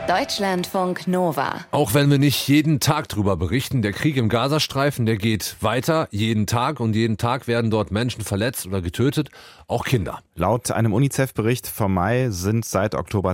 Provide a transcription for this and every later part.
Deutschlandfunk Nova. Auch wenn wir nicht jeden Tag drüber berichten, der Krieg im Gazastreifen, der geht weiter, jeden Tag. Und jeden Tag werden dort Menschen verletzt oder getötet, auch Kinder. Laut einem UNICEF-Bericht vom Mai sind seit Oktober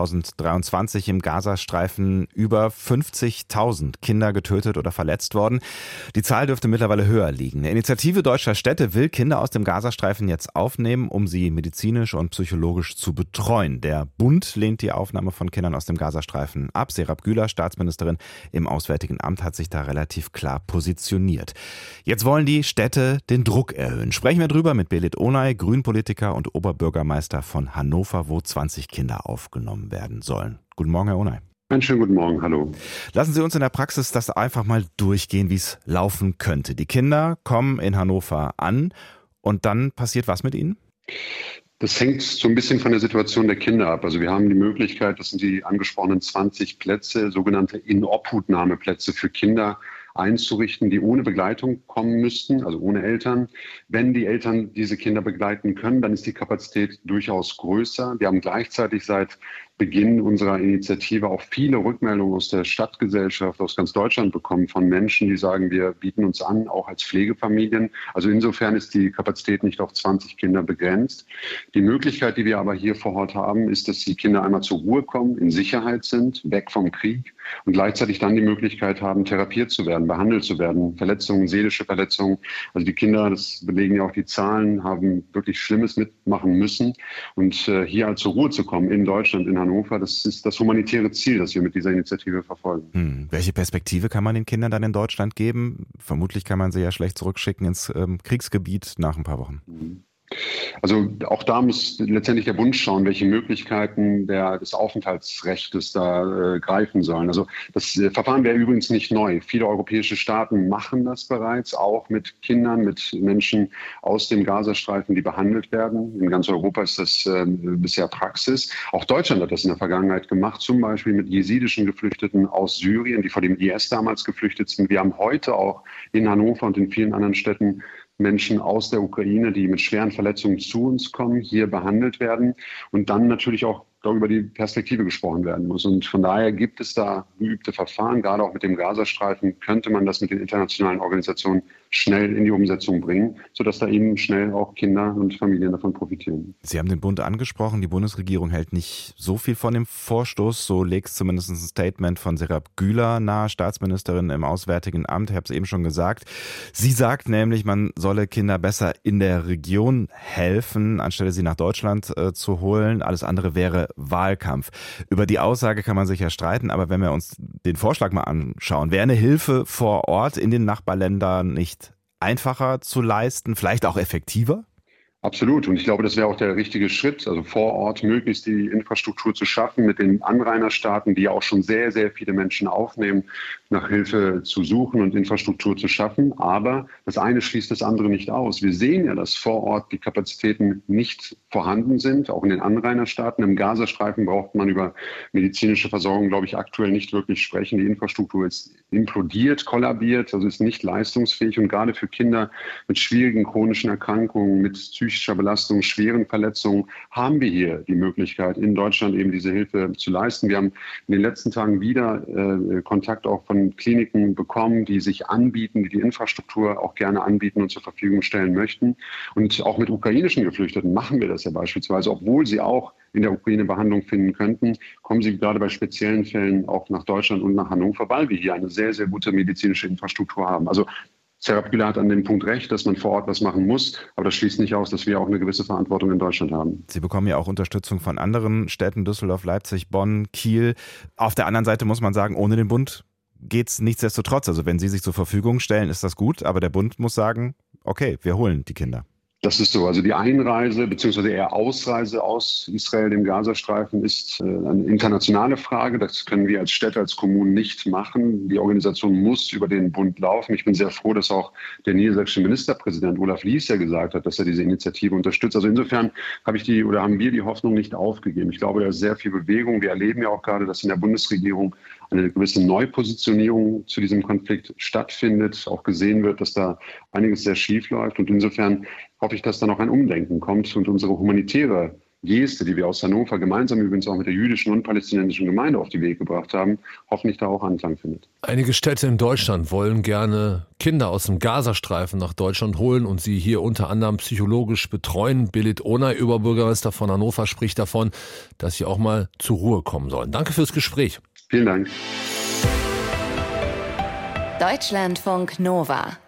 2023 im Gazastreifen über 50.000 Kinder getötet oder verletzt worden. Die Zahl dürfte mittlerweile höher liegen. Eine Initiative deutscher Städte will Kinder aus dem Gazastreifen jetzt aufnehmen, um sie medizinisch und psychologisch zu betreuen. Der Bund lehnt die Aufnahme von Kindern aus dem Gazastreifen ab. Serap Güler, Staatsministerin im Auswärtigen Amt, hat sich da relativ klar positioniert. Jetzt wollen die Städte den Druck erhöhen. Sprechen wir drüber mit Belit Onay, Grünpolitiker und Oberbürgermeister von Hannover, wo 20 Kinder aufgenommen werden sollen. Guten Morgen, Herr Onay. Einen schönen guten Morgen, hallo. Lassen Sie uns in der Praxis das einfach mal durchgehen, wie es laufen könnte. Die Kinder kommen in Hannover an und dann passiert was mit ihnen? Das hängt so ein bisschen von der Situation der Kinder ab. Also wir haben die Möglichkeit, das sind die angesprochenen 20 Plätze, sogenannte Inobhutnahmeplätze für Kinder einzurichten, die ohne Begleitung kommen müssten, also ohne Eltern. Wenn die Eltern diese Kinder begleiten können, dann ist die Kapazität durchaus größer. Wir haben gleichzeitig seit Beginn unserer Initiative auch viele Rückmeldungen aus der Stadtgesellschaft, aus ganz Deutschland bekommen von Menschen, die sagen, wir bieten uns an, auch als Pflegefamilien. Also insofern ist die Kapazität nicht auf 20 Kinder begrenzt. Die Möglichkeit, die wir aber hier vor Ort haben, ist, dass die Kinder einmal zur Ruhe kommen, in Sicherheit sind, weg vom Krieg und gleichzeitig dann die Möglichkeit haben, therapiert zu werden, behandelt zu werden, Verletzungen, seelische Verletzungen. Also die Kinder, das belegen ja auch die Zahlen, haben wirklich Schlimmes mitmachen müssen. Und hier zur Ruhe zu kommen in Deutschland, in Hannover, das ist das humanitäre Ziel, das wir mit dieser Initiative verfolgen. Welche Perspektive kann man den Kindern dann in Deutschland geben? Vermutlich kann man sie ja schlecht zurückschicken ins Kriegsgebiet nach ein paar Wochen. Also auch da muss letztendlich der Bund schauen, welche Möglichkeiten des Aufenthaltsrechts da greifen sollen. Also das Verfahren wäre übrigens nicht neu. Viele europäische Staaten machen das bereits, auch mit Kindern, mit Menschen aus dem Gazastreifen, die behandelt werden. In ganz Europa ist das bisher Praxis. Auch Deutschland hat das in der Vergangenheit gemacht, zum Beispiel mit jesidischen Geflüchteten aus Syrien, die vor dem IS damals geflüchtet sind. Wir haben heute auch in Hannover und in vielen anderen Städten Menschen aus der Ukraine, die mit schweren Verletzungen zu uns kommen, hier behandelt werden und dann natürlich auch über die Perspektive gesprochen werden muss. Und von daher gibt es da geübte Verfahren, gerade auch mit dem Gazastreifen könnte man das mit den internationalen Organisationen schnell in die Umsetzung bringen, sodass da eben schnell auch Kinder und Familien davon profitieren. Sie haben den Bund angesprochen, die Bundesregierung hält nicht so viel von dem Vorstoß, so legt zumindest ein Statement von Serap Güler nahe, Staatsministerin im Auswärtigen Amt, ich habe es eben schon gesagt. Sie sagt nämlich, man solle Kinder besser in der Region helfen, anstelle sie nach Deutschland zu holen. Alles andere wäre Wahlkampf. Über die Aussage kann man sich ja streiten, aber wenn wir uns den Vorschlag mal anschauen, wäre eine Hilfe vor Ort in den Nachbarländern nicht einfacher zu leisten, vielleicht auch effektiver? Absolut. Und ich glaube, das wäre auch der richtige Schritt, also vor Ort möglichst die Infrastruktur zu schaffen, mit den Anrainerstaaten, die ja auch schon sehr, sehr viele Menschen aufnehmen, nach Hilfe zu suchen und Infrastruktur zu schaffen. Aber das eine schließt das andere nicht aus. Wir sehen ja, dass vor Ort die Kapazitäten nicht vorhanden sind, auch in den Anrainerstaaten. Im Gazastreifen braucht man über medizinische Versorgung, glaube ich, aktuell nicht wirklich sprechen. Die Infrastruktur ist implodiert, kollabiert, also ist nicht leistungsfähig. Und gerade für Kinder mit schwierigen chronischen Erkrankungen, mit psychischer Belastung, schweren Verletzungen, haben wir hier die Möglichkeit, in Deutschland eben diese Hilfe zu leisten. Wir haben in den letzten Tagen wieder Kontakt auch von Kliniken bekommen, die sich anbieten, die die Infrastruktur auch gerne anbieten und zur Verfügung stellen möchten. Und auch mit ukrainischen Geflüchteten machen wir das ja beispielsweise, obwohl sie auch in der Ukraine Behandlung finden könnten, kommen sie gerade bei speziellen Fällen auch nach Deutschland und nach Hannover, weil wir hier eine sehr, sehr gute medizinische Infrastruktur haben. Also Serap Güler hat an dem Punkt recht, dass man vor Ort was machen muss, aber das schließt nicht aus, dass wir auch eine gewisse Verantwortung in Deutschland haben. Sie bekommen ja auch Unterstützung von anderen Städten, Düsseldorf, Leipzig, Bonn, Kiel. Auf der anderen Seite muss man sagen, ohne den Bund geht's nichtsdestotrotz. Also wenn Sie sich zur Verfügung stellen, ist das gut, aber der Bund muss sagen, okay, wir holen die Kinder. Das ist so. Also die Einreise bzw. eher Ausreise aus Israel, dem Gazastreifen, ist eine internationale Frage. Das können wir als Städte, als Kommunen nicht machen. Die Organisation muss über den Bund laufen. Ich bin sehr froh, dass auch der niedersächsische Ministerpräsident Olaf Lies ja gesagt hat, dass er diese Initiative unterstützt. Also insofern haben wir die Hoffnung nicht aufgegeben. Ich glaube, da ist sehr viel Bewegung. Wir erleben ja auch gerade, dass in der Bundesregierung eine gewisse Neupositionierung zu diesem Konflikt stattfindet, auch gesehen wird, dass da einiges sehr schief läuft. Und insofern hoffe ich, dass da noch ein Umdenken kommt und unsere humanitäre Geste, die wir aus Hannover gemeinsam übrigens auch mit der jüdischen und palästinensischen Gemeinde auf den Weg gebracht haben, hoffentlich da auch Anklang findet. Einige Städte in Deutschland wollen gerne Kinder aus dem Gazastreifen nach Deutschland holen und sie hier unter anderem psychologisch betreuen. Belit Onay, Oberbürgermeister von Hannover, spricht davon, dass sie auch mal zur Ruhe kommen sollen. Danke fürs Gespräch. Vielen Dank. Deutschlandfunk Nova